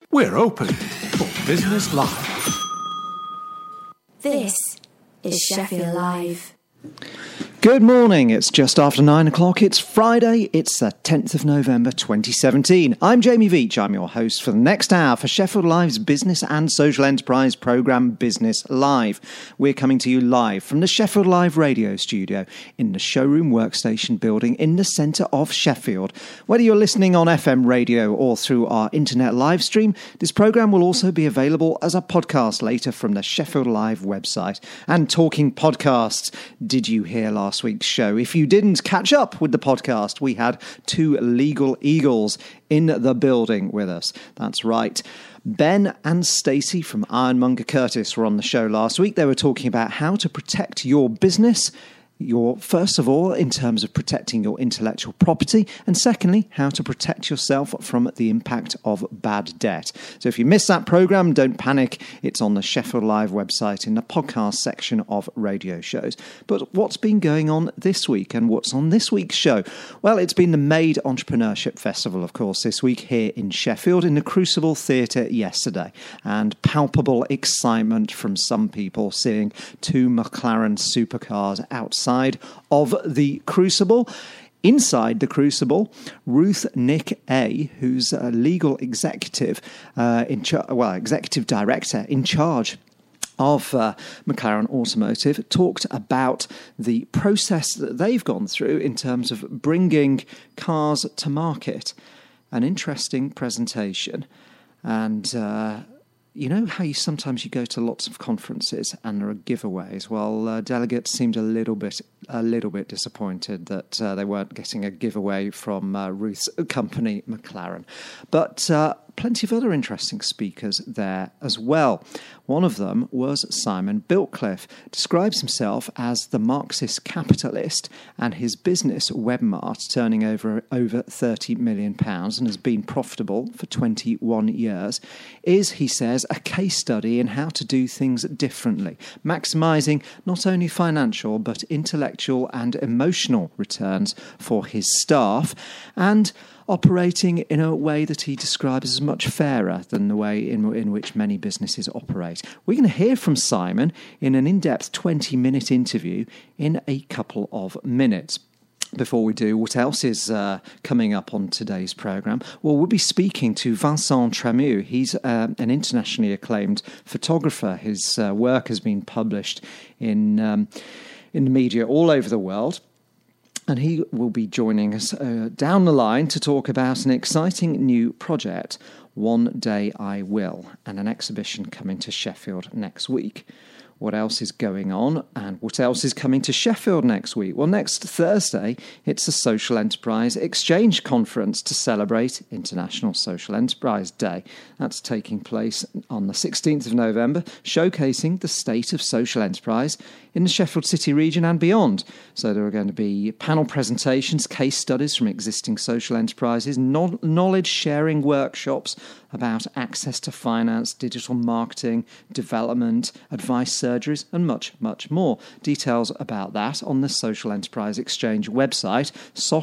We're open for business live. This is Sheffield Live. Good morning, it's just after 9 o'clock, it's Friday, it's the 10th of November 2017. I'm Jamie Veach, I'm your host for the next hour for Sheffield Live's business and social enterprise programme Business Live. We're coming to you live from the Sheffield Live radio studio in the showroom workstation building in the centre of Sheffield. Whether you're listening on FM radio or through our internet live stream, this programme will also be available as a podcast later from the Sheffield Live website. And talking podcasts, did you hear last week's show? If you didn't catch up with the podcast, we had two legal eagles in the building with us. That's right. Ben and Stacey from Ironmonger Curtis were on the show last week. They were talking about how to protect your business, first of all, in terms of protecting your intellectual property, and secondly, how to protect yourself from the impact of bad debt. So if you missed that programme, don't panic. It's on the Sheffield Live website in the podcast section of radio shows. But what's been going on this week and what's on this week's show? Well, it's been the Made Entrepreneurship Festival, of course, this week here in Sheffield in the Crucible Theatre yesterday. And palpable excitement from some people seeing two McLaren supercars outside of the Crucible. Inside the Crucible, Ruth Nick A., who's a legal executive, executive director in charge of McLaren Automotive, talked about the process that they've gone through in terms of bringing cars to market. An interesting presentation. And you know how sometimes you go to lots of conferences and there are giveaways? Well, delegates seemed a little bit disappointed that they weren't getting a giveaway from Ruth's company, McLaren. But plenty of other interesting speakers there as well. One of them was Simon Biltcliffe, describes himself as the Marxist capitalist, and his business, Webmart, turning over £30 million and has been profitable for 21 years, is, he says, a case study in how to do things differently, maximising not only financial but intellectual and emotional returns for his staff, and operating in a way that he describes as much fairer than the way in which many businesses operate. We're going to hear from Simon in an in-depth 20-minute interview in a couple of minutes. Before we do, what else is coming up on today's programme? Well, we'll be speaking to Vincent Tremu. He's an internationally acclaimed photographer. His work has been published in the media all over the world. And he will be joining us down the line to talk about an exciting new project, One Day I Will, and an exhibition coming to Sheffield next week. What else is going on and what else is coming to Sheffield next week? Well, next Thursday, it's a Social Enterprise Exchange Conference to celebrate International Social Enterprise Day. That's taking place on the 16th of November, showcasing the state of social enterprise in the Sheffield City region and beyond. So there are going to be panel presentations, case studies from existing social enterprises, knowledge-sharing workshops about access to finance, digital marketing, development, advice surgeries, and much, much more. Details about that on the Social Enterprise Exchange website,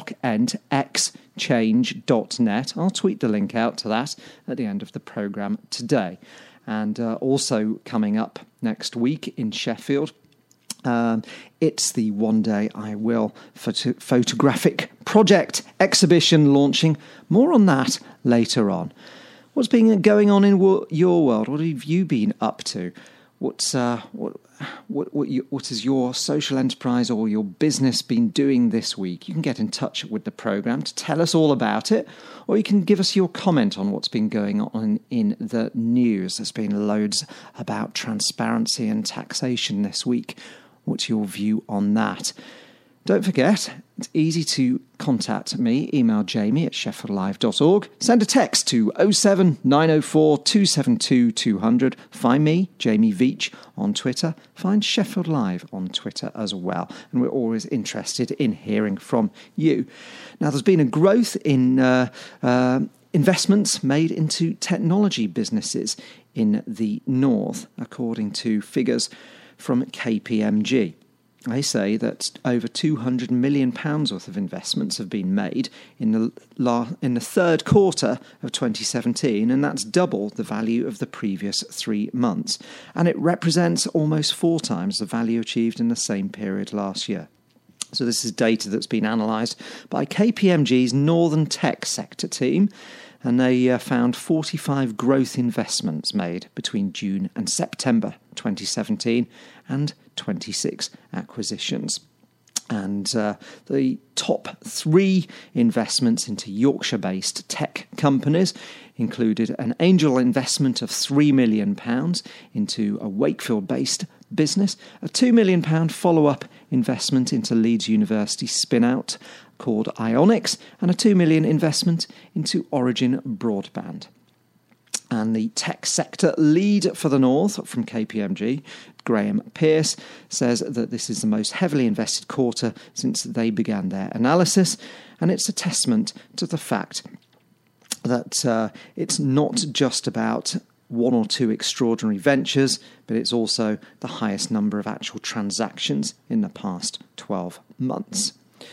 socentexchange.net. I'll tweet the link out to that at the end of the programme today. And also coming up next week in Sheffield, it's the One Day I Will photographic project exhibition launching. More on that later on. What's been going on in your world? What have you been up to? What has your social enterprise or your business been doing this week? You can get in touch with the programme to tell us all about it, or you can give us your comment on what's been going on in the news. There's been loads about transparency and taxation this week. What's your view on that? Don't forget, it's easy to contact me. Email jamie@sheffieldlive.org. Send a text to 07904 272 200. Find me, Jamie Veach, on Twitter. Find Sheffield Live on Twitter as well. And we're always interested in hearing from you. Now, there's been a growth in investments made into technology businesses in the north, according to figures from KPMG. They say that over £200 million worth of investments have been made in the third quarter of 2017, and that's double the value of the previous 3 months. And it represents almost 4 times the value achieved in the same period last year. So this is data that's been analysed by KPMG's Northern Tech Sector team, and they found 45 growth investments made between June and September 2017 and 26 acquisitions. And the top 3 investments into Yorkshire-based tech companies included an angel investment of £3 million into a Wakefield-based business, a £2 million follow-up investment into Leeds University spin-out called Ionics, and a £2 million investment into Origin Broadband. And the tech sector lead for the North from KPMG, Graham Pearce, says that this is the most heavily invested quarter since they began their analysis, and it's a testament to the fact that it's not just about 1 or 2 extraordinary ventures, but it's also the highest number of actual transactions in the past 12 months.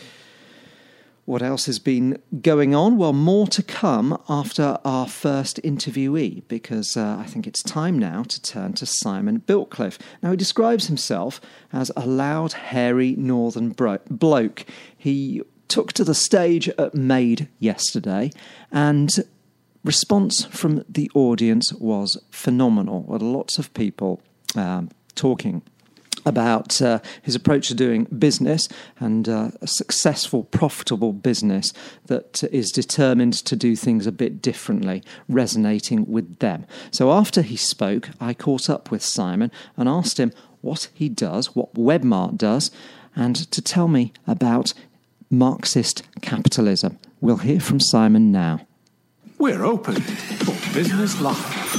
What else has been going on? Well, more to come after our first interviewee, because I think it's time now to turn to Simon Biltcliffe. Now, he describes himself as a loud, hairy northern bloke. He took to the stage at Made yesterday, and response from the audience was phenomenal. With lots of people talking about his approach to doing business and a successful, profitable business that is determined to do things a bit differently, resonating with them. So after he spoke, I caught up with Simon and asked him what he does, what Webmart does, and to tell me about Marxist capitalism. We'll hear from Simon now. We're open for Business Live.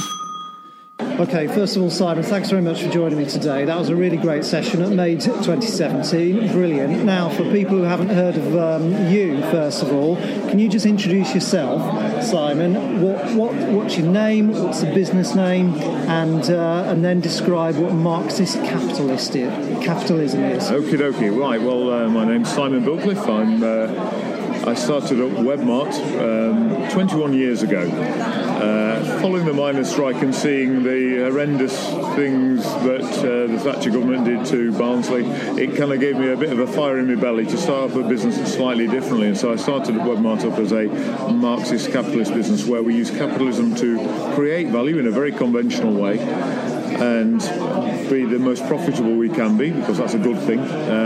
Okay, first of all, Simon, thanks very much for joining me today. That was a really great session at Made 2017. Brilliant. Now, for people who haven't heard of you, first of all, can you just introduce yourself, Simon? What's your name? What's the business name? And then describe what Marxist capitalism is. Okie dokie. Right. Well, my name's Simon Biltcliffe. I started at Webmart 21 years ago. Following the miners' strike and seeing the horrendous things that the Thatcher government did to Barnsley, it kind of gave me a bit of a fire in my belly to start up a business slightly differently. And so I started at Webmart up as a Marxist capitalist business where we use capitalism to create value in a very conventional way and be the most profitable we can be, because that's a good thing.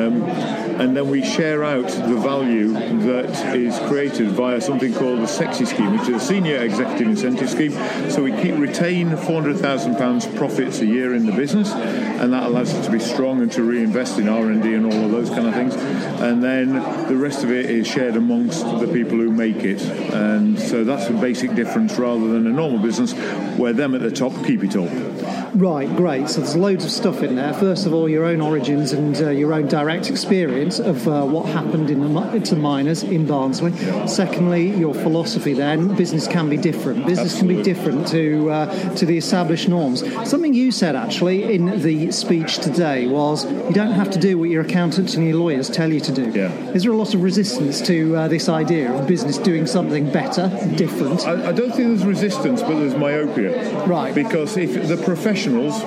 And then we share out the value that is created via something called the SEXI scheme, which is a Senior Executive Incentive Scheme. So we retain £400,000 profits a year in the business, and that allows us to be strong and to reinvest in R&D and all of those kind of things. And then the rest of it is shared amongst the people who make it. And so that's a basic difference rather than a normal business where them at the top keep it all. Right, great. So there's loads of stuff in there. First of all, your own origins and your own direct experience of what happened to the miners in Barnsley. Secondly, your philosophy then. Business can be different. Business Absolutely. Can be different to the established norms. Something you said, actually, in the speech today was you don't have to do what your accountants and your lawyers tell you to do. Yeah. Is there a lot of resistance to this idea of business doing something better, different? I don't think there's resistance, but there's myopia. Right. Because if the professionals,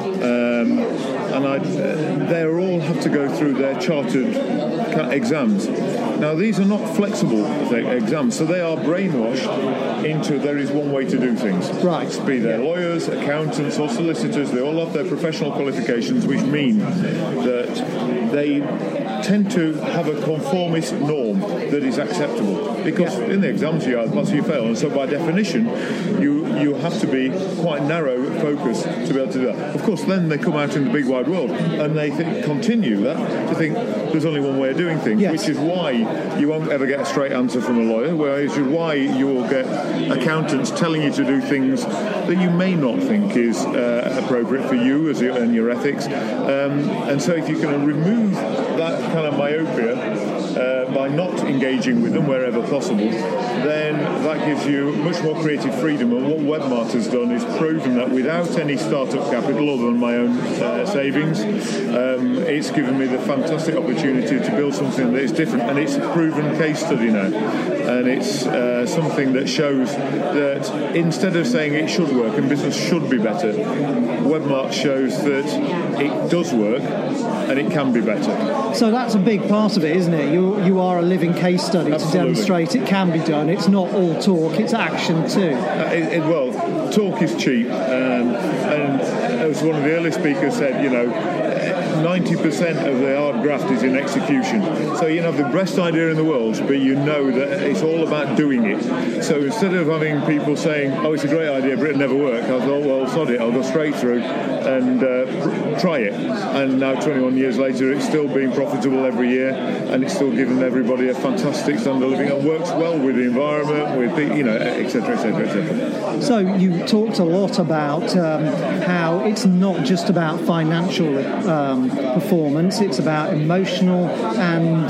they all have to go through their chartered exams. Now, these are not flexible exams, so they are brainwashed into there is one way to do things. Right. Be they lawyers, accountants, or solicitors, they all have their professional qualifications, which mean that they tend to have a conformist norm that is acceptable. Because in the exams you pass or you fail, and so by definition, you have to be quite narrow focused to be able to do that. Of course, then they come out in the big wide world and they continue that to think there's only one way of doing things, which is why you won't ever get a straight answer from a lawyer, whereas why you will get accountants telling you to do things that you may not think is appropriate for you and your ethics. And so if you can remove that kind of myopia, by not engaging with them wherever possible, then that gives you much more creative freedom. And what Webmart has done is proven that without any startup capital other than my own savings, it's given me the fantastic opportunity to build something that is different, and it's a proven case study now. And it's something that shows that instead of saying it should work and business should be better, Webmart shows that it does work and it can be better. So that's a big part of it, isn't it? You are a living case study. Absolutely. To demonstrate it can be done. It's not all talk, it's action too. Well, talk is cheap, and as one of the early speakers said, 90% of the hard graft is in execution. So you have the best idea in the world, but you know that it's all about doing it. So instead of having people saying, oh, it's a great idea, but it'll never work, I thought, well, sod it, I'll go straight through and try it. And now, 21 years later, it's still being profitable every year, and it's still giving everybody a fantastic standard of living and works well with the environment, with the, et cetera, et cetera, et cetera. So you talked a lot about how it's not just about financial performance, it's about emotional and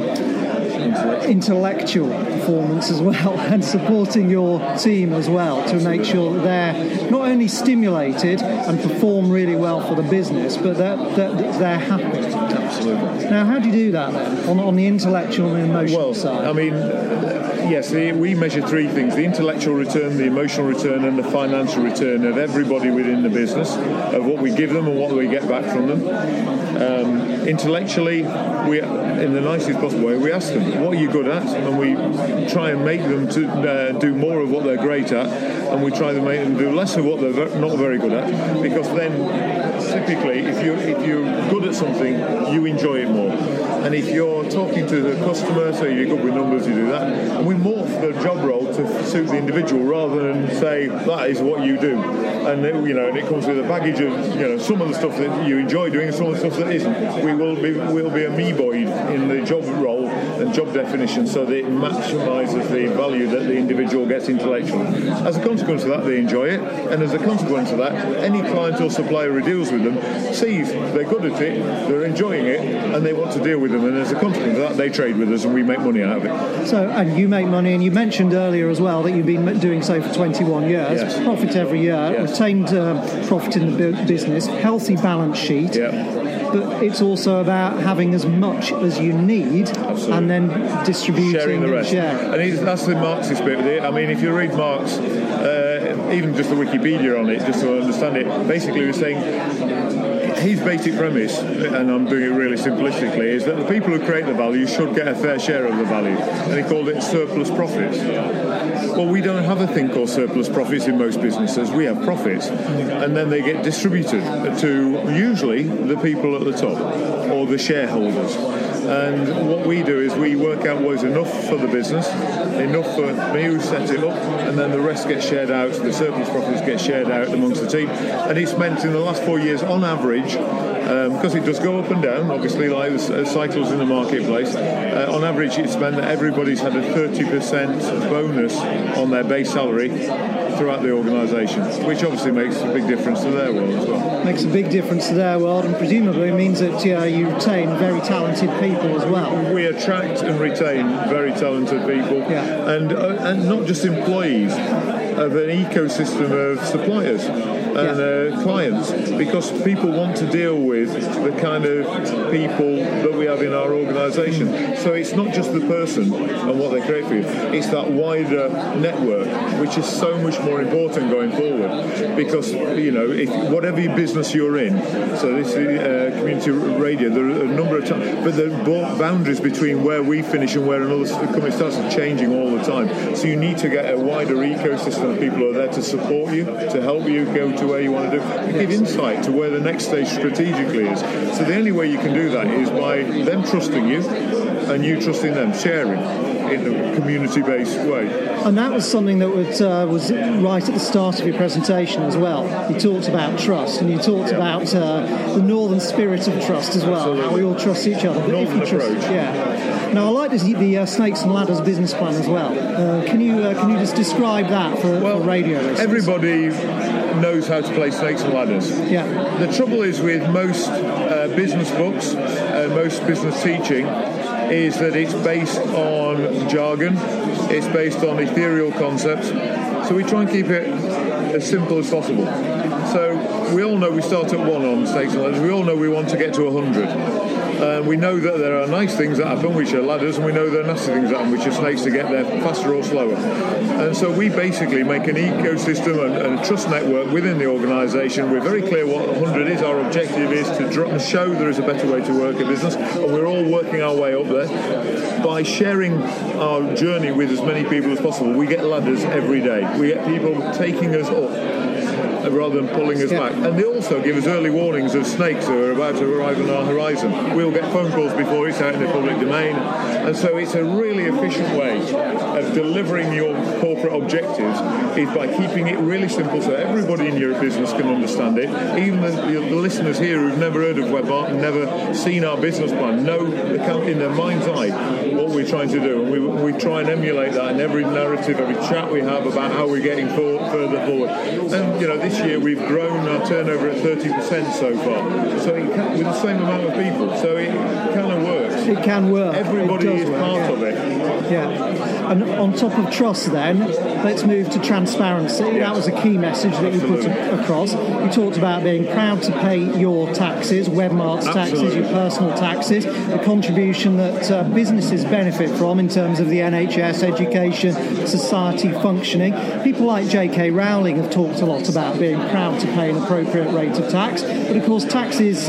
intellectual performance as well, and supporting your team as well to make sure that they're not only stimulated and perform really well for the business, but that they're happy. Absolutely. Now, how do you do that then on the intellectual and emotional side? I mean, yes, we measure three things: the intellectual return, the emotional return, and the financial return of everybody within the business, of what we give them and what we get back from them. Intellectually, we, in the nicest possible way, we ask them, what are you good at? And we try and make them to do more of what they're great at, and we try to make them do less of what they're not very good at, because then typically if you're good at something, you enjoy it more. And if you're talking to the customer, so you're good with numbers, you do that. And we morph the job role to suit the individual rather than say that is what you do. And it comes with a baggage of some of the stuff that you enjoy doing and some of the stuff that isn't. We'll be amoeboid in the job role and job definition so that it maximises the value that the individual gets intellectually. As a consequence of that, they enjoy it, and as a consequence of that, any client or supplier who deals with them sees they're good at it, they're enjoying it, and they want to deal with them, and as a consequence of that, they trade with us and we make money out of it. So, and you make money, and you mentioned earlier as well that you've been doing so for 21 years. Yes. Profit every year, yes. Retained profit in the business, healthy balance sheet. Yeah. But it's also about having as much as you need. Absolutely. And then distributing sharing the rest. And that's the Marxist bit of it. I mean, if you read Marx, even just the Wikipedia on it, just to understand it, basically we're saying his basic premise, and I'm doing it really simplistically, is that the people who create the value should get a fair share of the value. And he called it surplus profits. Well, we don't have a thing called surplus profits in most businesses. We have profits, and then they get distributed to usually the people at the top or the shareholders. And what we do is we work out what is enough for the business, enough for me who sets it up, and then the rest gets shared out, the surplus profits get shared out amongst the team. And it's meant in the last 4 years, on average, because it does go up and down, obviously, like the cycles in the marketplace, on average it's meant that everybody's had a 30% bonus on their base salary throughout the organisation, which obviously makes a big difference to their world as well. Makes a big difference to their world, and presumably means that you retain very talented people as well. We attract and retain very talented people, and not just employees, of an ecosystem of suppliers and clients, because people want to deal with the kind of people that we have in our organisation. So it's not just the person and what they create for you, it's that wider network, which is so much more important going forward, because if whatever business you're in, so this is community radio, there are a number of times, but the boundaries between where we finish and where another company starts are changing all the time. So you need to get a wider ecosystem of people who are there to support you, to help you go to where you want to do, and give insight to where the next stage strategically is. So the only way you can do that is by them trusting you and you trusting them, sharing in a community-based way. And that was something that was right at the start of your presentation as well. You talked about trust, and you talked about the northern spirit of trust as well. Absolutely. How we all trust each other. Northern approach. Now, I like the Snakes and Ladders business plan as well. Can you just describe that for radio listeners? Everybody knows how to play Snakes and Ladders. Yeah. The trouble is with most business books and most business teaching, is that it's based on jargon, it's based on ethereal concepts, so we try and keep it as simple as possible. So we all know we start at 1 on snakes and ladders, we all know we want to get to 100. We know that there are nice things that happen, which are ladders, and we know there are nasty things that happen, which are snakes, to get there faster or slower. And so we basically make an ecosystem and a trust network within the organisation. We're very clear what 100 is. Our objective is to show there is a better way to work a business, and we're all working our way up there. By sharing our journey with as many people as possible, we get ladders every day. We get people taking us up rather than pulling us back. And they also give us early warnings of snakes who are about to arrive on our horizon. We'll get phone calls before it's out in the public domain. And so it's a really efficient way of delivering your corporate objectives, is by keeping it really simple so everybody in your business can understand it. Even the listeners here who've never heard of WebMart and never seen our business plan know in their mind's eye what we're trying to do. And we try and emulate that in every narrative, every chat we have about how we're getting further forward. And, this year we've grown our turnover at 30% so far. So with the same amount of people. So it kind of works. It can work. Everybody is part of it. Yeah. And on top of trust then, let's move to transparency. Yes. That was a key message that you put across. You talked about being proud to pay your taxes, WebMart's taxes, your personal taxes, the contribution that businesses benefit from in terms of the NHS, education, society functioning. People like J.K. Rowling have talked a lot about being proud to pay an appropriate rate of tax. But of course, taxes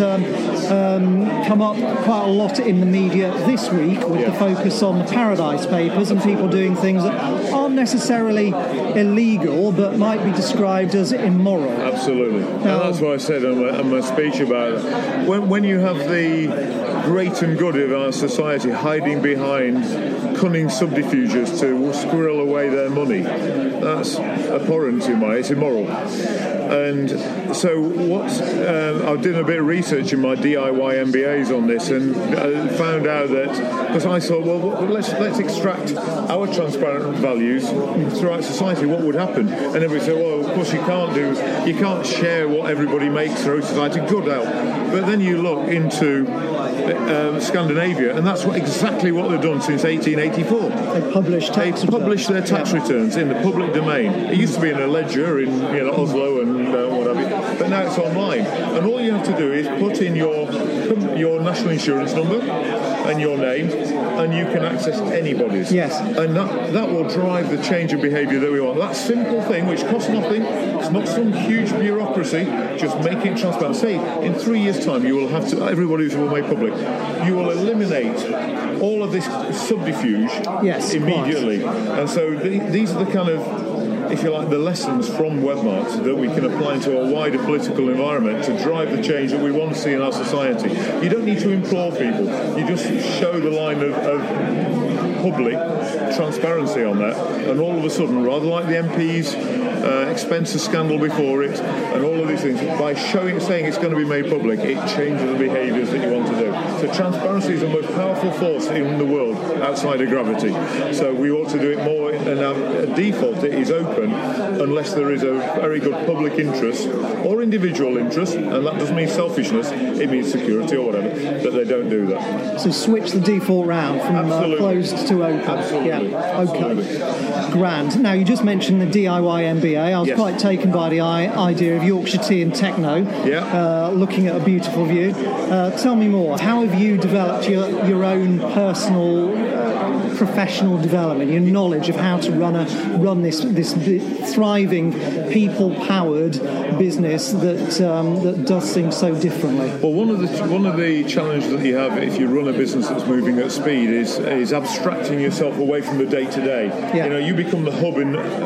come up quite a lot in the media this week with the focus on the Paradise Papers and people doing things that aren't necessarily illegal but might be described as immoral. Absolutely. And that's what I said in my speech about it. When you have the great and good of our society hiding behind cunning subterfuges to squirrel away their money, that's abhorrent in my, it's immoral. And so I did a bit of research in my DIY MBAs on this and found out that, because I thought, well, let's extract our transparent values throughout society, what would happen? And everybody said, well, of course you can't share what everybody makes through society. Good help. But then you look into Scandinavia, and that's exactly what they've done since 1884. They publish their tax returns in the public domain. It used to be in a ledger in Oslo and what have you, but now it's online. And all you have to do is put in your national insurance number and your name, and you can access anybody's. Yes. And that will drive the change of behaviour that we want. That simple thing, which costs nothing, it's not some huge bureaucracy, just make it transparent. Say, in 3 years' time, you will have to, everybody will make public, you will eliminate all of this subterfuge immediately. And so these are the kind of, if you like, the lessons from WebMart that we can apply to a wider political environment to drive the change that we want to see in our society. You don't need to implore people. You just show the line of public transparency on that, and all of a sudden, rather like the MP's expenses scandal before it, and all of these things, by saying it's going to be made public, it changes the behaviours that you want to do. So transparency is the most powerful force in the world outside of gravity. So we ought to do it more, and our default it is open unless there is a very good public interest or individual interest, and that doesn't mean selfishness, it means security or whatever, that they don't do that. So switch the default round from closed to open. Absolutely. Yeah. Okay. Absolutely. Grand. Now, you just mentioned the DIY MBA. I was quite taken by the idea of Yorkshire Tea and Techno, looking at a beautiful view. Tell me more. How have you developed your own personal professional development, your knowledge of how to run this thriving, people-powered business that does things so differently? Well, one of the challenges that you have if you run a business that's moving at speed is abstracting yourself away from the day-to-day. Yeah. You become the hub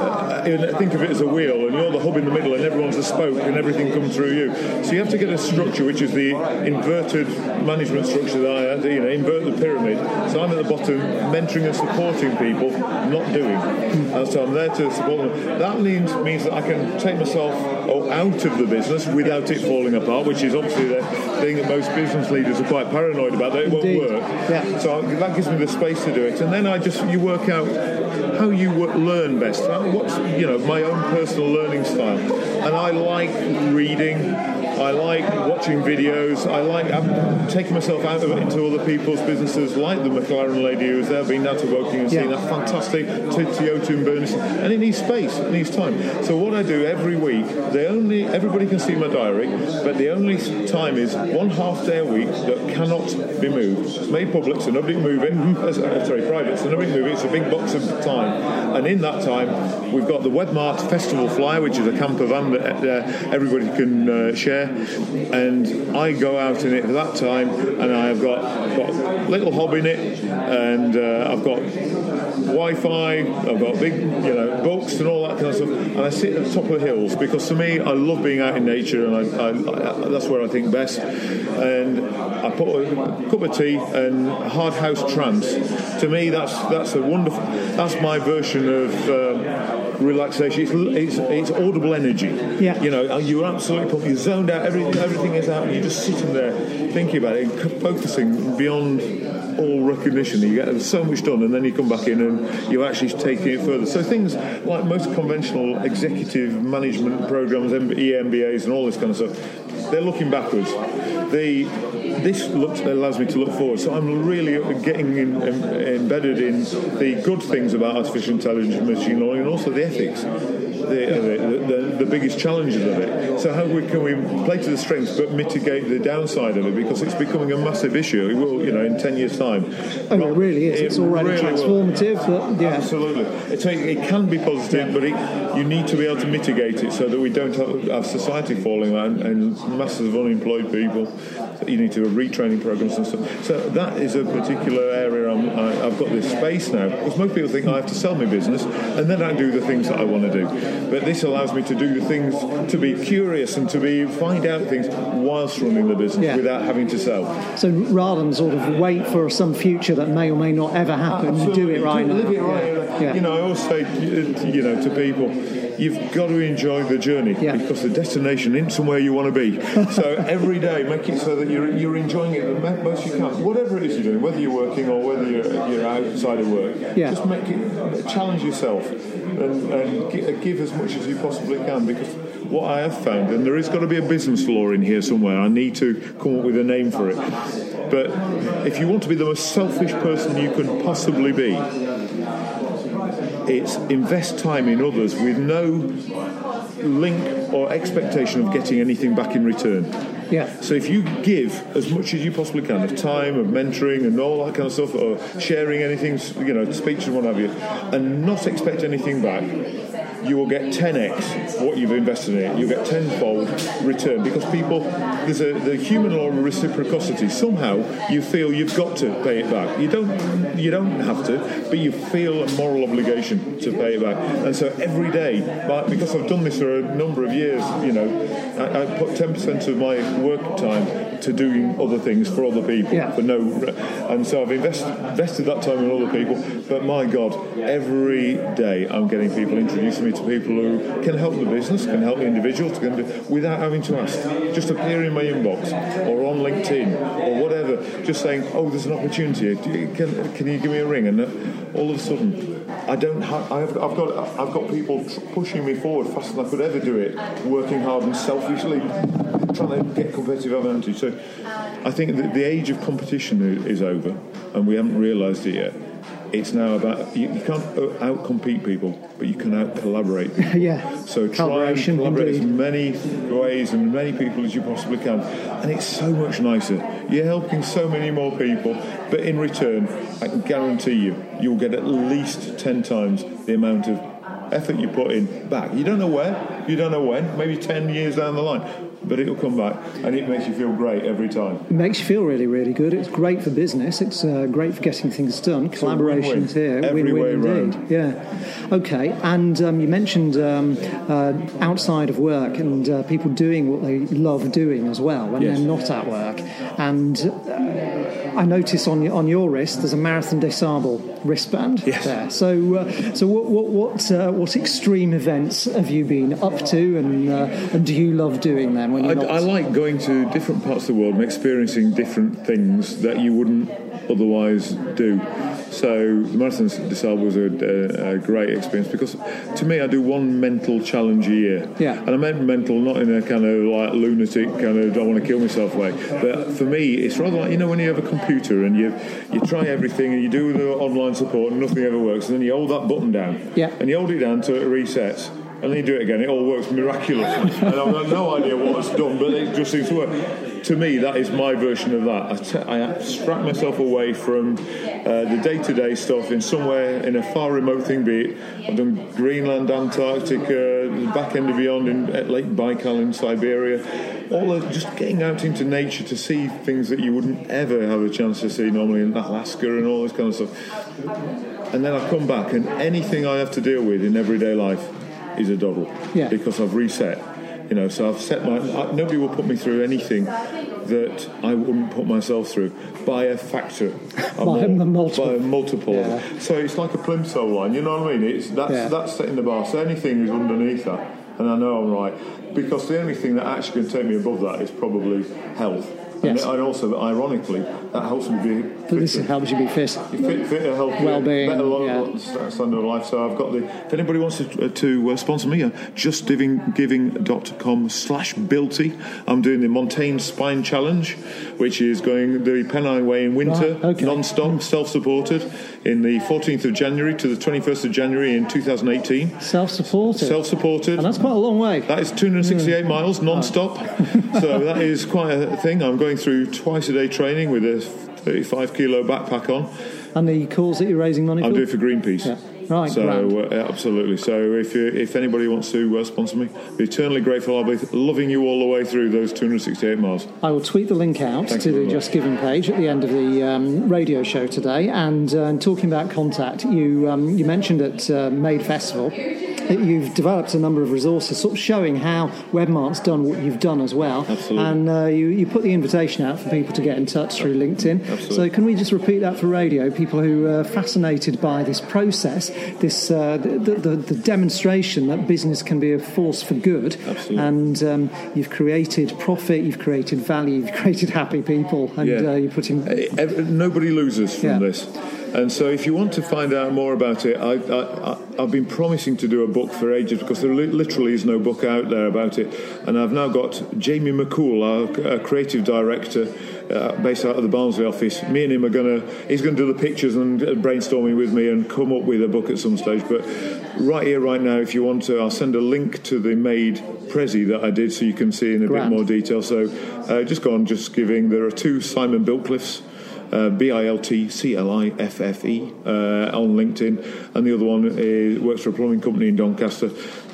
think of it as a wheel, and you're the hub in the middle, and everyone's a spoke, and everything comes through you. So you have to get a structure, which is the inverted management structure that I had, invert the pyramid. So I'm at the bottom, mentoring and supporting people, not doing. And so I'm there to support them. That means that I can take myself out of the business without it falling apart, which is obviously the thing that most business leaders are quite paranoid about, that it won't work. Yeah. So that gives me the space to do it. And then you work out how you learn best. What's my own personal learning style. And I like reading. I like watching videos. I like taking myself out of it into other people's businesses, like the McLaren lady who was there, been down to Woking and seeing that fantastic Toyota in Burniston. And it needs space, it needs time. So what I do every week, everybody can see my diary, but the only time is 1/2 day a week that cannot be moved. It's made public, so nobody can move it. Private, so nobody can move it. It's a big box of time. And in that time, we've got the Webmart Festival Flyer, which is a camper van that everybody can share. And I go out in it at that time, and I've got a little hob in it, and I've got Wi-Fi, I've got big, books and all that kind of stuff, and I sit at the top of the hills because to me, I love being out in nature, and I that's where I think best. And I put a cup of tea and a hard house trance. To me, that's a wonderful. That's my version of relaxation. It's audible energy. Yeah. You're absolutely pumped. You're zoned out. Everything is out, and you're just sitting there thinking about it, focusing beyond all recognition. You get so much done, and then you come back in and you're actually taking it further. So things like most conventional executive management programs, EMBAs, and all this kind of stuff, they're looking backwards. This allows me to look forward. So I'm really getting embedded in the good things about artificial intelligence and machine learning, and also the ethics, the biggest challenges of it. So how can we play to the strengths but mitigate the downside of it, because it's becoming a massive issue. It will, in 10 years' time. Oh, it really is. It's already really transformative. But, yeah. Absolutely. It can be positive, but you need to be able to mitigate it so that we don't have society falling out and masses of unemployed people. You need to have retraining programs and stuff. So that is a particular area I've got this space now. Because most people think I have to sell my business and then I do the things that I want to do. But this allows me to do the things, to be curious and to find out things whilst running the business without having to sell. So rather than sort of wait for some future that may or may not ever happen, you do it right now. Live it right now. Yeah. I always say, to people, you've got to enjoy the journey because the destination isn't somewhere you want to be. So every day, make it so that you're enjoying it the most you can. Whatever it is you're doing, whether you're working or whether you're outside of work, just make it, challenge yourself and give as much as you possibly can, because what I have found, and there has got to be a business law in here somewhere, I need to come up with a name for it, but if you want to be the most selfish person you can possibly be, it's invest time in others with no link or expectation of getting anything back in return. Yeah. So if you give as much as you possibly can of time, of mentoring and all that kind of stuff, or sharing anything, speeches and what have you, and not expect anything back, you will get 10x what you've invested in it. You'll get tenfold return, because people, there's the human law of reciprocity. Somehow you feel you've got to pay it back. You don't have to, but you feel a moral obligation to pay it back. And so every day, because I've done this for a number of years, I put 10% of my work time to doing other things for other people and so I've invested that time in other people. But my God, every day I'm getting people, introducing me to people who can help the business, can help the individuals, without having to ask. Just appear in my inbox or on LinkedIn or whatever, just saying, oh, there's an opportunity, can you give me a ring? And all of a sudden I've got people pushing me forward faster than I could ever do it, working hard and selfishly trying to get competitive advantage. So I think that the age of competition is over, and we haven't realised it yet. It's now about, you can't out-compete people, but you can out-collaborate people. So try and collaborate as many ways and many people as you possibly can. And it's so much nicer. You're helping so many more people, but in return, I can guarantee you'll get at least 10 times the amount of effort you put in back. You don't know where, you don't know when, maybe 10 years down the line, but it'll come back, and it makes you feel great every time. It makes you feel really, really good. It's great for business. It's great for getting things done. Collaborations here, win-win indeed. Yeah. Okay, and you mentioned outside of work and people doing what they love doing as well when they're not at work. And I notice on your wrist there's a Marathon des Sables wristband there. So what extreme events have you been up to, and do you love doing them? When you're I like going to different parts of the world and experiencing different things that you wouldn't otherwise do. So the Marathon des Sables was a great experience because, to me, I do one mental challenge a year. Yeah. And I meant mental not in a kind of like lunatic kind of don't want to kill myself way, but for me it's rather like, when you have a computer and you try everything and you do the online support and nothing ever works, and then you hold that button down and you hold it down till it resets. And then you do it again, it all works miraculously. And I've got no idea what it's done, but it just seems to work. To me, that is my version of that. I abstract myself away from the day-to-day stuff in somewhere in a far remote thing, be it I've done Greenland, Antarctica, the back end of beyond at Lake Baikal in Siberia. All of just getting out into nature to see things that you wouldn't ever have a chance to see normally in Alaska and all this kind of stuff. And then I come back and anything I have to deal with in everyday life is a doddle because I've reset, so I've set nobody will put me through anything that I wouldn't put myself through by a factor, by a multiple. Yeah. So it's like a plimsoll line, you know what I mean? That's setting the bar. So anything is underneath that, and I know I'm right, because the only thing that actually can take me above that is probably health. Yes. And also, ironically, that helps me be fit. This helps you be fit. Fitter, healthier, well-being, better standard of life. So I've got if anybody wants to sponsor me, justgiving.com/Bilty. I'm doing the Montaigne Spine Challenge, which is going the Pennine Way in winter, non-stop, self-supported, in the 14th of January to the 21st of January in 2018. Self-supported. And that's quite a long way. That is 268 miles, non-stop. So that is quite a thing. I'm going through twice a day training with a 35 kilo backpack on. And the cause that you're raising money for? I'm doing it for Greenpeace. Yeah. Right, so absolutely. So if anybody wants to sponsor me, I'll be eternally grateful. I'll be loving you all the way through those 268 miles. I will tweet the link out to the Just Giving page at the end of the radio show today. And talking about contact, you mentioned at Made Festival that you've developed a number of resources sort of showing how Webmart's done what you've done as well. Absolutely. And you put the invitation out for people to get in touch through LinkedIn. Absolutely. So can we just repeat that for radio? People who are fascinated by this process, this the demonstration that business can be a force for good. Absolutely. And you've created profit, you've created value, you've created happy people, and you're putting... Nobody loses from this. And so if you want to find out more about it, I've been promising to do a book for ages because there literally is no book out there about it. And I've now got Jamie McCool, our creative director, based out of the Barnsley office. Me and him he's going to do the pictures and brainstorming with me and come up with a book at some stage. But right here, right now, if you want to, I'll send a link to the Made Prezi that I did so you can see in a bit more detail. So just go on Just Giving. There are 2 Simon Bilcliffes. Biltcliffe on LinkedIn, and the other one works for a plumbing company in Doncaster.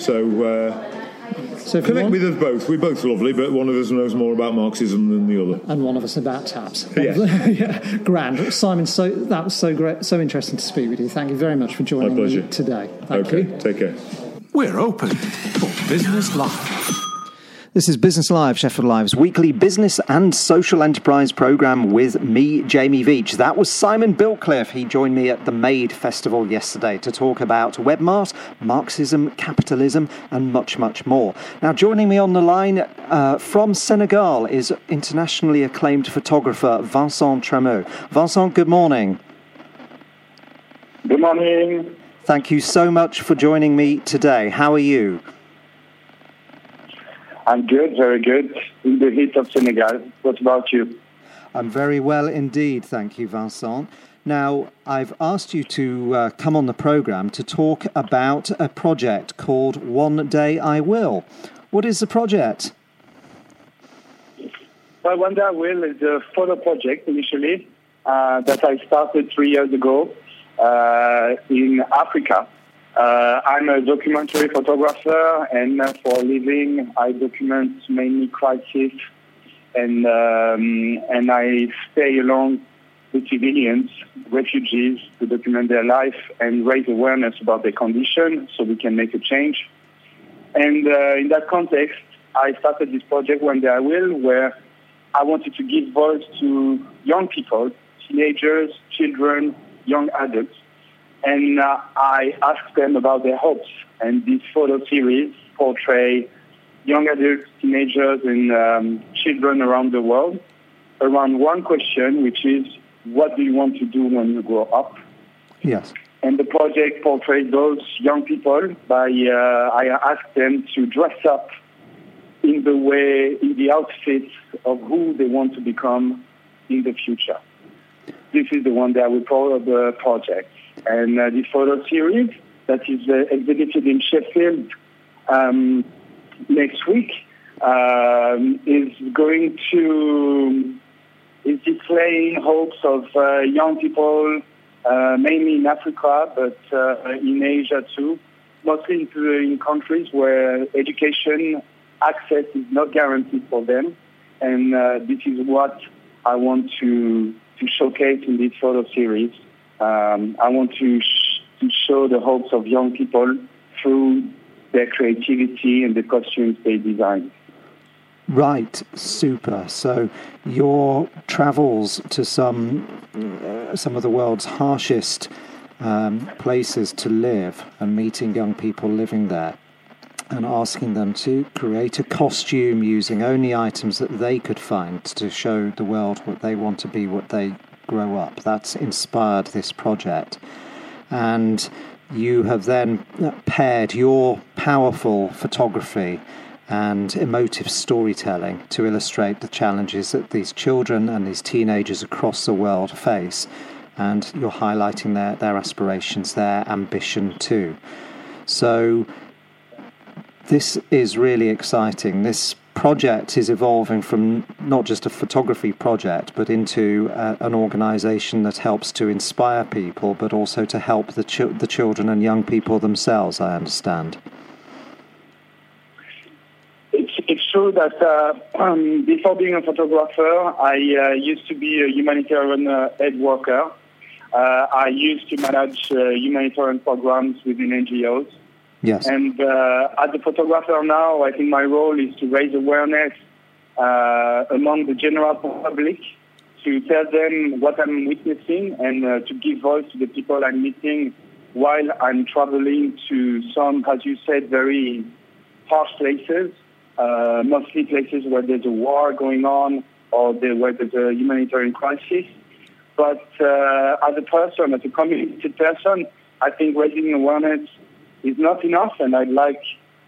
So connect with us both. We're both lovely, but one of us knows more about Marxism than the other, and one of us about taps. Yeah. Grand, Simon. So that was so great, so interesting to speak with you. Thank you very much for joining me today. Thank you. Take care. We're open for Business Live. This is Business Live, Sheffield Live's weekly business and social enterprise programme with me, Jamie Veach. That was Simon Bilcliffe. He joined me at the Made Festival yesterday to talk about Webmart, Marxism, capitalism and much, much more. Now, joining me on the line from Senegal is internationally acclaimed photographer Vincent Tremot. Vincent, good morning. Good morning. Thank you so much for joining me today. How are you? I'm good, very good, in the heat of Senegal. What about you? I'm very well indeed, thank you, Vincent. Now, I've asked you to come on the programme to talk about a project called One Day I Will. What is the project? Well, One Day I Will is a photo project, initially, that I started 3 years ago in Africa. I'm a documentary photographer, and for a living, I document mainly crisis, and I stay along with civilians, refugees, to document their life and raise awareness about their condition so we can make a change. And in that context, I started this project, One Day I Will, where I wanted to give voice to young people, teenagers, children, young adults, and I asked them about their hopes. And this photo series portrays young adults, teenagers, and children around the world around one question, which is, what do you want to do when you grow up? Yes. And the project portrays those young people by, I asked them to dress up in the outfits of who they want to become in the future. This is the one that we call the project. And this photo series that is exhibited in Sheffield next week is displaying hopes of young people, mainly in Africa, but in Asia too, mostly in countries where education access is not guaranteed for them. And this is what I want to showcase in this photo series. I want to show the hopes of young people through their creativity and the costumes they design. Right, super. So your travels to some of the world's harshest places to live and meeting young people living there and asking them to create a costume using only items that they could find to show the world what they want to be, what they grow up. That's inspired this project. And you have then paired your powerful photography and emotive storytelling to illustrate the challenges that these children and these teenagers across the world face. And you're highlighting their aspirations, their ambition too. So this is really exciting. This project is evolving from not just a photography project, but into an organisation that helps to inspire people, but also to help the children and young people themselves, I understand. It's true that before being a photographer, I used to be a humanitarian aid worker. I used to manage humanitarian programs within NGOs. Yes. And as a photographer now, I think my role is to raise awareness among the general public, to tell them what I'm witnessing and to give voice to the people I'm meeting while I'm traveling to some, as you said, very harsh places, mostly places where there's a war going on or where there's a humanitarian crisis. But as a person, as a community person, I think raising awareness is not enough, and I'd like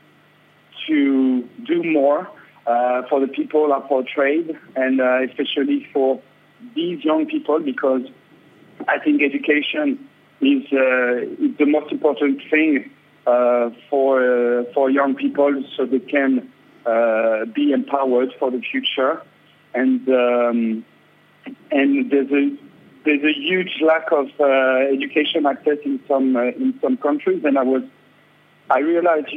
to do more for the people I portrayed, and especially for these young people, because I think education is the most important thing for young people, so they can be empowered for the future. And there's a huge lack of education access in some countries, and I realized,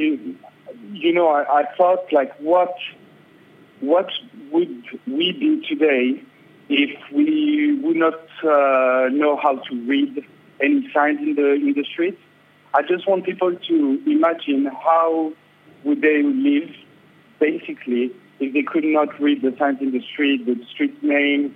I thought, like, what would we be today if we would not know how to read any signs in the streets? I just want people to imagine how would they live, basically, if they could not read the signs in the street name.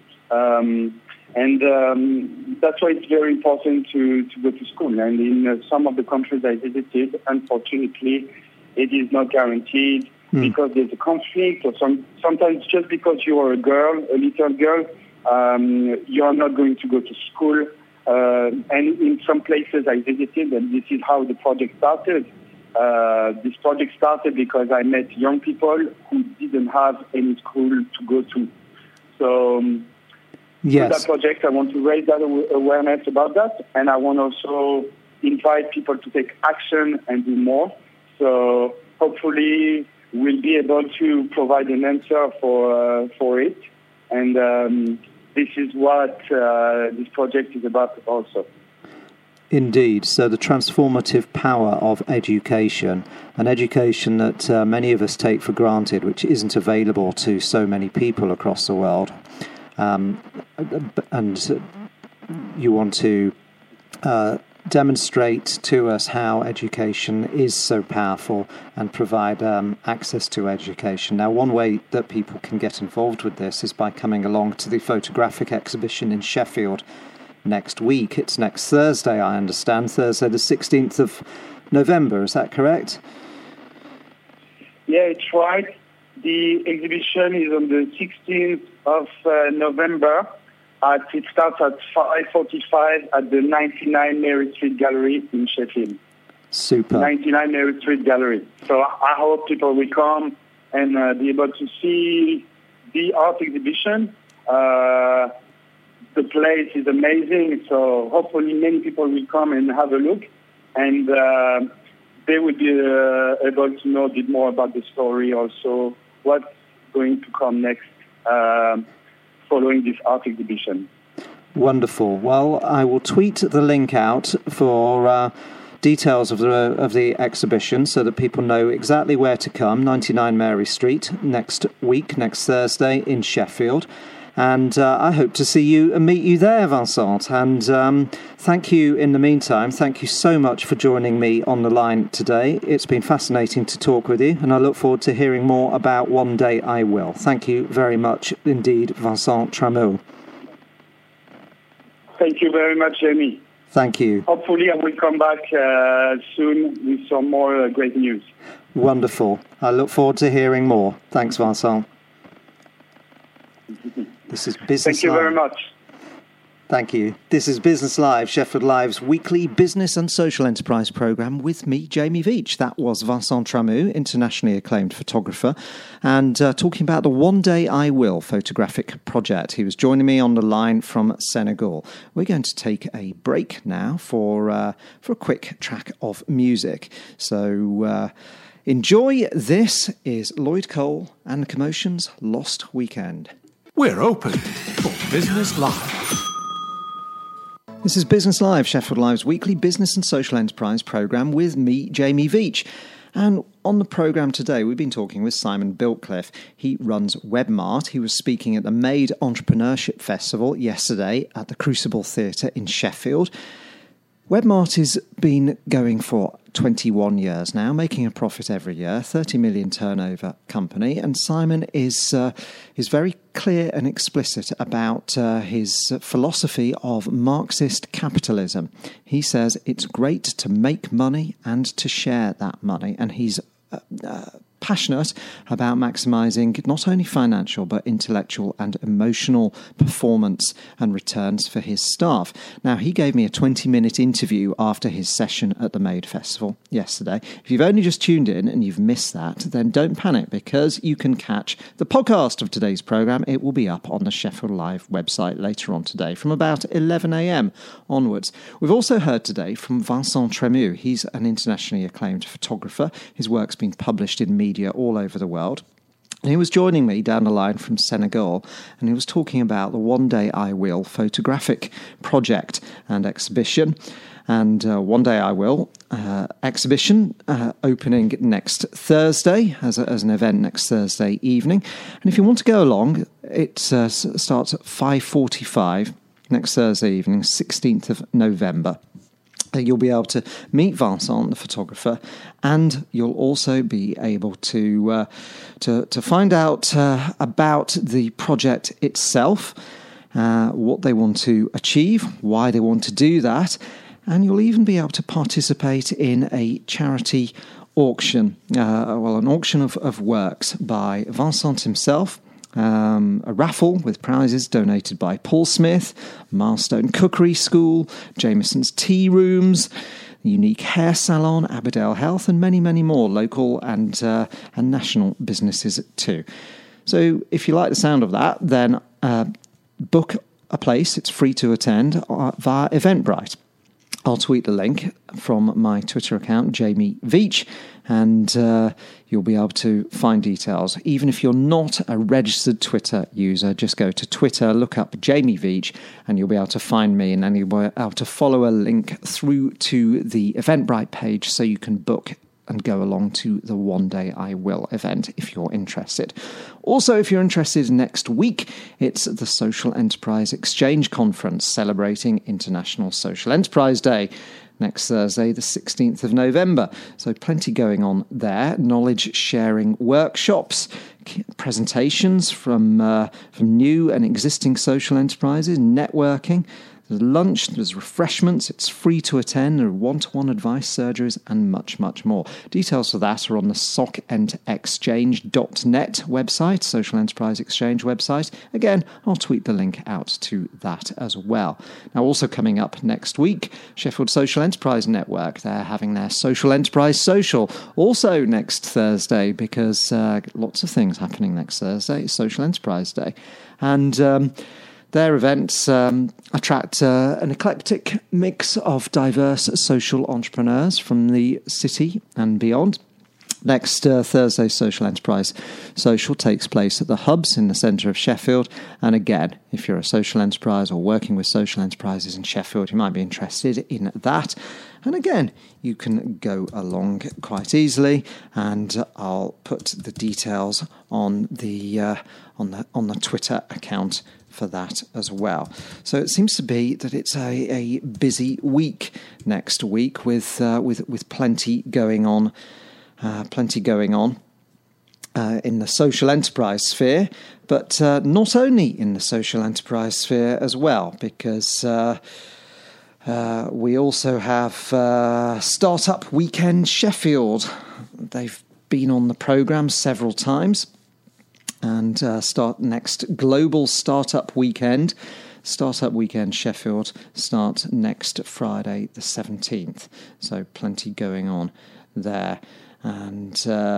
And that's why it's very important to go to school. And in some of the countries I visited, unfortunately, it is not guaranteed because there's a conflict, or sometimes just because you are a little girl, you are not going to go to school. And in some places I visited, and this is how the project started. This project started because I met young people who didn't have any school to go to. So yes. With that project, I want to raise that awareness about that, and I want also invite people to take action and do more. So hopefully we'll be able to provide an answer for it. And this is what this project is about also. Indeed. So the transformative power of education, an education that many of us take for granted, which isn't available to so many people across the world. And you want to demonstrate to us how education is so powerful and provide access to education. Now, one way that people can get involved with this is by coming along to the photographic exhibition in Sheffield next week. It's next Thursday, I understand, Thursday the 16th of November. Is that correct? Yeah, it's right. The exhibition is on the 16th of November It starts at 5:45 at the 99 Mary Street Gallery in Sheffield. Super. 99 Mary Street Gallery. So I hope people will come and be able to see the art exhibition. The place is amazing, so hopefully many people will come and have a look, and they will be able to know a bit more about the story, also what's going to come next following this art exhibition. Wonderful. Well, I will tweet the link out for details of the exhibition so that people know exactly where to come. 99 Mary Street next week, next Thursday in Sheffield. And I hope to see you and meet you there, Vincent. And thank you in the meantime. Thank you so much for joining me on the line today. It's been fascinating to talk with you, and I look forward to hearing more about One Day I Will. Thank you very much indeed, Vincent Tramou. Thank you very much, Jamie. Thank you. Hopefully I will come back soon with some more great news. Wonderful. I look forward to hearing more. Thanks, Vincent. This is Business Thank you Live. very much. Thank you. This is Business Live, Sheffield Live's weekly business and social enterprise programme with me, Jamie Veitch. That was Vincent Tramou, internationally acclaimed photographer, and talking about the One Day I Will photographic project. He was joining me on the line from Senegal. We're going to take a break now for a quick track of music. So enjoy. This is Lloyd Cole and the Commotion's Lost Weekend. We're open for Business Live. This is Business Live, Sheffield Live's weekly business and social enterprise programme with me, Jamie Veitch. And on the programme today, we've been talking with Simon Biltcliffe. He runs WebMart. He was speaking at the Made Entrepreneurship Festival yesterday at the Crucible Theatre in Sheffield. WebMart has been going for 21 years now, making a profit every year, 30 million turnover company. And Simon is very clear and explicit about his philosophy of Marxist capitalism. He says it's great to make money and to share that money. And he's passionate about maximising not only financial but intellectual and emotional performance and returns for his staff. Now, he gave me a 20-minute interview after his session at the Made Festival yesterday. If you've only just tuned in and you've missed that, then don't panic, because you can catch the podcast of today's programme. It will be up on the Sheffield Live website later on today from about 11 a.m. onwards. We've also heard today from Vincent Tramou. He's an internationally acclaimed photographer. His work's been published in media all over the world. And he was joining me down the line from Senegal, and he was talking about the One Day I Will photographic project and exhibition. And One Day I Will exhibition opening next Thursday as an event next Thursday evening. And if you want to go along, it starts at 5:45 next Thursday evening, 16th of November. You'll be able to meet Vincent, the photographer, and you'll also be able to find out about the project itself, what they want to achieve, why they want to do that, and you'll even be able to participate in a charity auction, an auction of works by Vincent himself. A raffle with prizes donated by Paul Smith, Milestone Cookery School, Jameson's Tea Rooms, Unique Hair Salon, Aberdale Health, and many, many more local and national businesses too. So if you like the sound of that, then book a place. It's free to attend via Eventbrite. I'll tweet the link from my Twitter account, Jamie Veitch, and you'll be able to find details. Even if you're not a registered Twitter user, just go to Twitter, look up Jamie Veitch, and you'll be able to find me, and then you'll be able to follow a link through to the Eventbrite page so you can book and go along to the One Day I Will event if you're interested. Also, if you're interested, next week, it's the Social Enterprise Exchange Conference celebrating International Social Enterprise Day. Next Thursday, the 16th of November. So plenty going on there. Knowledge sharing workshops, presentations from new and existing social enterprises, networking. There's lunch, there's refreshments, it's free to attend, there are one-to-one advice surgeries, and much, much more. Details for that are on the SocEntExchange.net website, Social Enterprise Exchange website. Again, I'll tweet the link out to that as well. Now, also coming up next week, Sheffield Social Enterprise Network. They're having their Social Enterprise Social also next Thursday, because lots of things happening next Thursday. It's Social Enterprise Day. And their events attract an eclectic mix of diverse social entrepreneurs from the city and beyond. Next Thursday, Social Enterprise Social takes place at the Hubs in the centre of Sheffield. And again, if you're a social enterprise or working with social enterprises in Sheffield, you might be interested in that. And again, you can go along quite easily, and I'll put the details on the Twitter account for that as well. So it seems to be that it's a busy week next week with plenty going on. In the social enterprise sphere, but not only in the social enterprise sphere as well, because we also have Startup Weekend Sheffield. They've been on the programme several times, and next Global Startup Weekend Sheffield start next Friday the 17th. So plenty going on there. And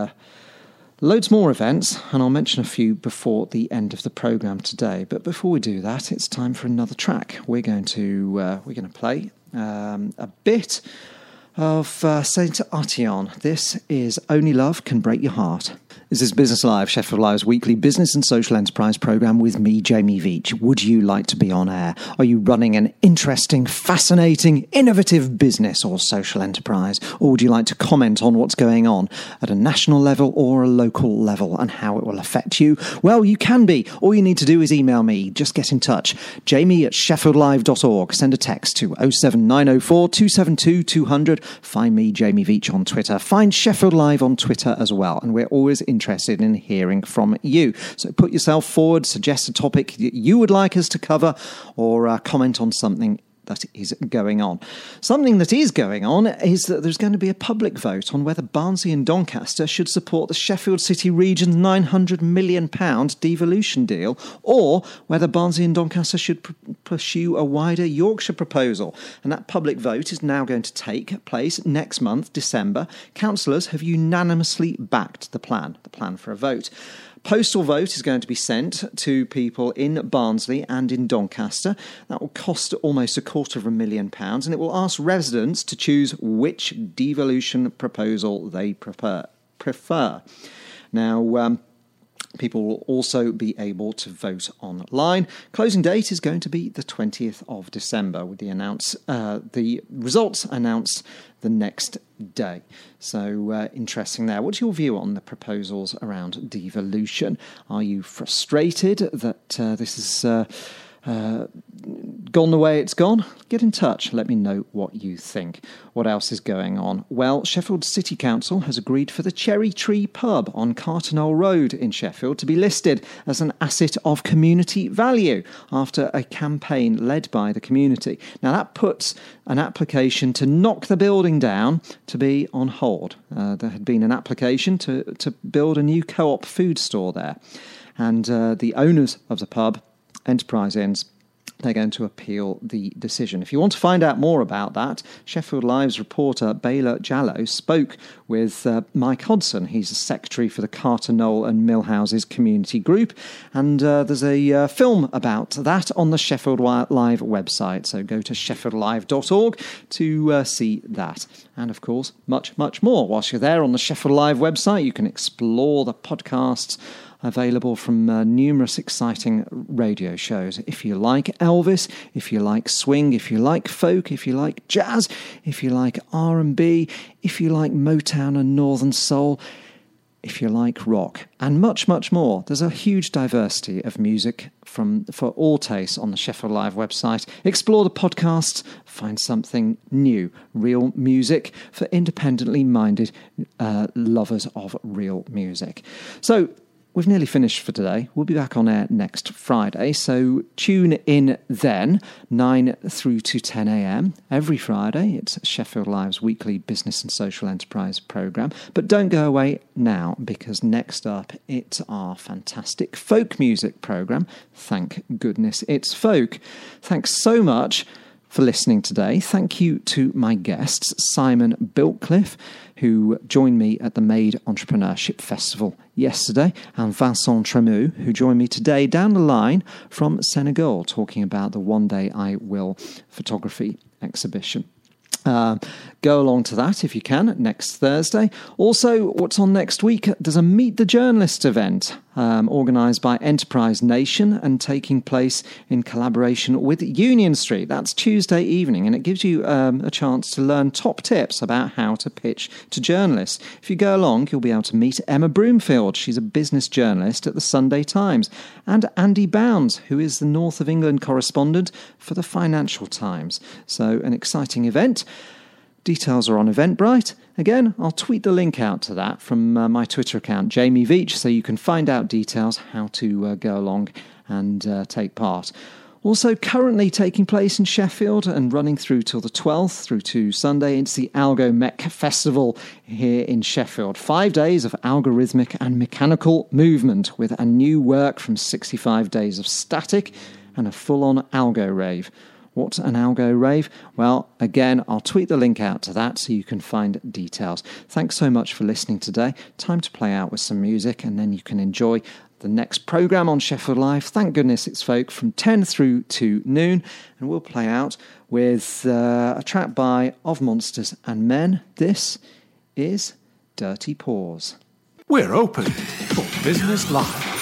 loads more events, and I'll mention a few before the end of the programme today. But before we do that, it's time for another track. We're going to play a bit of Saint Artion. This is Only Love Can Break Your Heart. This is Business Live, Sheffield Live's weekly business and social enterprise programme with me, Jamie Veitch. Would you like to be on air? Are you running an interesting, fascinating, innovative business or social enterprise? Or would you like to comment on what's going on at a national level or a local level and how it will affect you? Well, you can be. All you need to do is email me. Just get in touch. jamie@sheffieldlive.org. Send a text to 07904 272 200. Find me, Jamie Veitch, on Twitter. Find Sheffield Live on Twitter as well. And we're always interested in hearing from you. So put yourself forward, suggest a topic that you would like us to cover, or comment on something that is going on. Something that is going on is that there's going to be a public vote on whether Barnsley and Doncaster should support the Sheffield City region's £900 million devolution deal, or whether Barnsley and Doncaster should pursue a wider Yorkshire proposal. And that public vote is now going to take place next month, December. Councillors have unanimously backed the plan for a vote. Postal vote is going to be sent to people in Barnsley and in Doncaster. That will cost almost £250,000, and it will ask residents to choose which devolution proposal they prefer. Now, people will also be able to vote online. Closing date is going to be the 20th of December, with the results announced the next day. So interesting there. What's your view on the proposals around devolution? Are you frustrated that this is gone the way it's gone? Get in touch. Let me know what you think. What else is going on? Well, Sheffield City Council has agreed for the Cherry Tree Pub on Carterknowle Road in Sheffield to be listed as an asset of community value after a campaign led by the community. Now, that puts an application to knock the building down to be on hold. There had been an application to build a new co-op food store there. And the owners of the pub, Enterprise Inns, they're going to appeal the decision. If you want to find out more about that, Sheffield Live's reporter Baylor Jallow spoke with Mike Hodson. He's the secretary for the Carterknowle and Millhouses community group, and there's a film about that on the Sheffield Live website, so go to sheffieldlive.org to see that. And of course, much, much more. Whilst you're there on the Sheffield Live website, you can explore the podcasts available from numerous exciting radio shows. If you like Elvis, if you like swing, if you like folk, if you like jazz, if you like R&B, if you like Motown and Northern Soul, if you like rock, and much, much more. There's a huge diversity of music for all tastes on the Sheffield Live website. Explore the podcasts, find something new. Real music for independently minded lovers of real music. So, we've nearly finished for today. We'll be back on air next Friday, so tune in then, 9 through to 10 a.m. every Friday. It's Sheffield Live's weekly business and social enterprise programme. But don't go away now, because next up it's our fantastic folk music programme. Thank goodness it's folk. Thanks so much for listening today. Thank you to my guests, Simon Biltcliffe, who joined me at the Made Entrepreneurship Festival yesterday, and Vincent Tremou, who joined me today down the line from Senegal, talking about the One Day I Will photography exhibition. Go along to that if you can next Thursday. Also, what's on next week? There's a Meet the Journalist event organised by Enterprise Nation and taking place in collaboration with Union Street. That's Tuesday evening, and it gives you a chance to learn top tips about how to pitch to journalists. If you go along, you'll be able to meet Emma Broomfield. She's a business journalist at the Sunday Times, and Andy Bounds, who is the North of England correspondent for the Financial Times. So an exciting event. Details are on Eventbrite. Again, I'll tweet the link out to that from my Twitter account, Jamie Veach, so you can find out details how to go along and take part. Also currently taking place in Sheffield and running through till the 12th through to Sunday, it's the Algo Mech Festival here in Sheffield. 5 days of algorithmic and mechanical movement with a new work from 65 Days of Static and a full-on algo rave. What's an algo rave? Well, again, I'll tweet the link out to that so you can find details. Thanks so much for listening today. Time to play out with some music, and then you can enjoy the next programme on Sheffield Live. Thank goodness it's folk, from 10 through to noon. And we'll play out with a track by Of Monsters and Men. This is Dirty Paws. We're open for Business Live.